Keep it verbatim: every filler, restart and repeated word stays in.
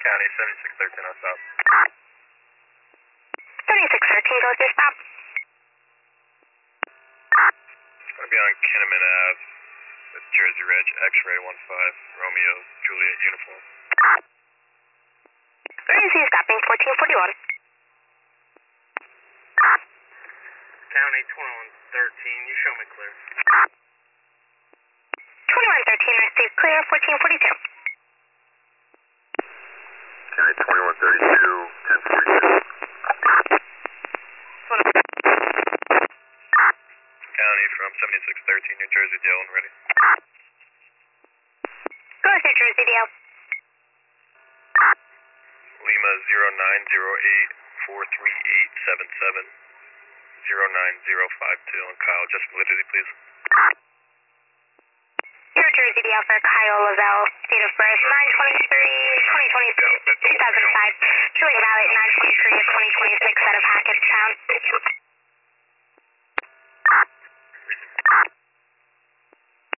County, seventy-six thirteen on stop. seventy-six thirteen, go with your stop. It's going to be on Kinnaman Ave with Jersey Ridge, X-ray one five, Romeo, Juliet uniform. Emergency stopping, fourteen forty-one. County, twenty-one thirteen, you show me clear. twenty-one thirteen, received clear, fourteen forty-two. County, twenty-one thirty-two, ten forty-two. County from seventy-six thirteen, New Jersey, D L one ready. Go with New Jersey, D L. Lima zero nine zero eight four three eight seven seven zero nine zero five two, and Kyle, just validity, please. New Jersey, D L for Kyle Lavelle, date of birth nine twenty-three twenty twenty-six, two thousand five, showing valid nine twenty-three of twenty twenty-six, out of Hackettstown.